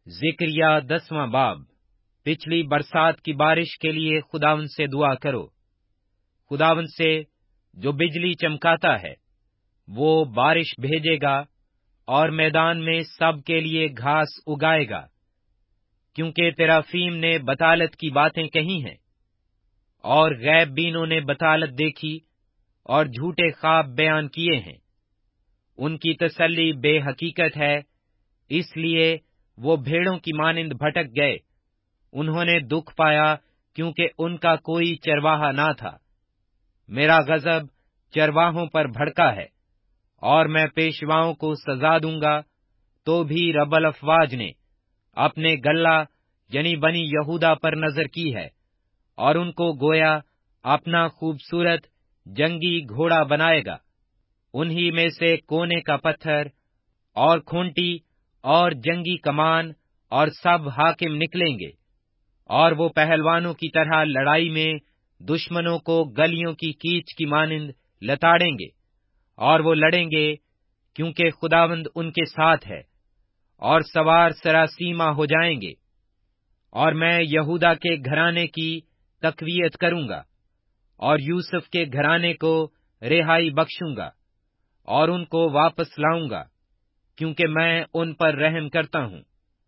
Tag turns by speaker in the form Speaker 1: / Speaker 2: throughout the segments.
Speaker 1: ذکریہ 10واں باب۔ پچھلی برسات کی بارش کے لیے خداوند سے دعا کرو۔ خداوند سے جو بجلی چمکاتا ہے وہ بارش بھیجے گا اور میدان میں سب کے لیے گھاس اگائے گا، کیونکہ ترافیم نے بطالت کی باتیں کہی ہیں اور غیب بینوں نے بطالت دیکھی اور جھوٹے خواب بیان کیے ہیں۔ ان کی تسلی بے حقیقت ہے، اس لیے وہ بھیڑوں کی مانند بھٹک گئے۔ انہوں نے دکھ پایا کیونکہ ان کا کوئی چرواہا نہ تھا۔ میرا غضب چرواہوں پر بھڑکا ہے اور میں پیشواؤں کو سزا دوں گا۔ تو بھی رب الافواج نے اپنے گلہ یعنی بنی یہودا پر نظر کی ہے اور ان کو گویا اپنا خوبصورت جنگی گھوڑا بنائے گا۔ انہی میں سے کونے کا پتھر اور کھونٹی اور جنگی کمان اور سب حاکم نکلیں گے، اور وہ پہلوانوں کی طرح لڑائی میں دشمنوں کو گلیوں کی کیچ کی مانند لتاڑیں گے، اور وہ لڑیں گے کیونکہ خداوند ان کے ساتھ ہے، اور سوار سراسیمہ ہو جائیں گے۔ اور میں یہودا کے گھرانے کی تقویت کروں گا اور یوسف کے گھرانے کو رہائی بخشوں گا اور ان کو واپس لاؤں گا، کیونکہ میں ان پر رحم کرتا ہوں۔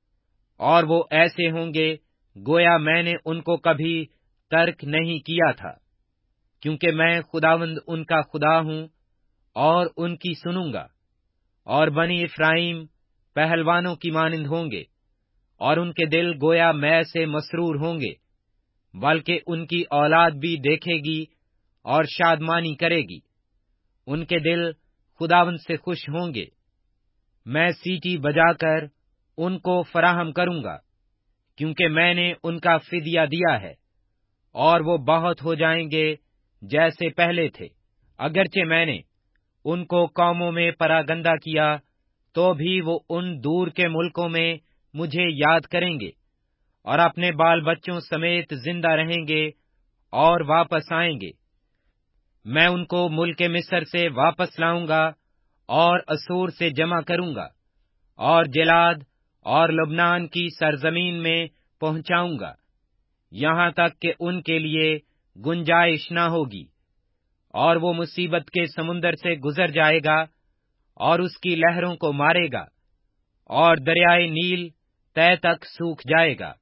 Speaker 1: اور وہ ایسے ہوں گے گویا میں نے ان کو کبھی ترک نہیں کیا تھا، کیونکہ میں خداوند ان کا خدا ہوں اور ان کی سنوں گا۔ اور بنی افرائیم پہلوانوں کی مانند ہوں گے، اور ان کے دل گویا میں سے مسرور ہوں گے، بلکہ ان کی اولاد بھی دیکھے گی اور شادمانی کرے گی۔ ان کے دل خداوند سے خوش ہوں گے۔ میں سیٹی بجا کر ان کو فراہم کروں گا، کیونکہ میں نے ان کا فدیہ دیا ہے، اور وہ بہت ہو جائیں گے جیسے پہلے تھے۔ اگرچہ میں نے ان کو قوموں میں پراگندہ کیا، تو بھی وہ ان دور کے ملکوں میں مجھے یاد کریں گے اور اپنے بال بچوں سمیت زندہ رہیں گے اور واپس آئیں گے۔ میں ان کو ملک مصر سے واپس لاؤں گا اور اسور سے جمع کروں گا، اور جلاد اور لبنان کی سرزمین میں پہنچاؤں گا، یہاں تک کہ ان کے لیے گنجائش نہ ہوگی۔ اور وہ مصیبت کے سمندر سے گزر جائے گا اور اس کی لہروں کو مارے گا، اور دریائے نیل طے تک سوکھ جائے گا۔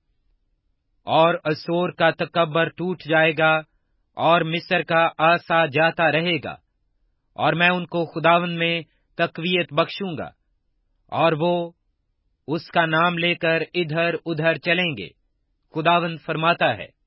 Speaker 1: اور اسور کا تکبر ٹوٹ جائے گا اور مصر کا آسا جاتا رہے گا، اور میں ان کو خداوند میں تقویت بخشوں گا، اور وہ اس کا نام لے کر ادھر ادھر چلیں گے۔ خداوند فرماتا ہے۔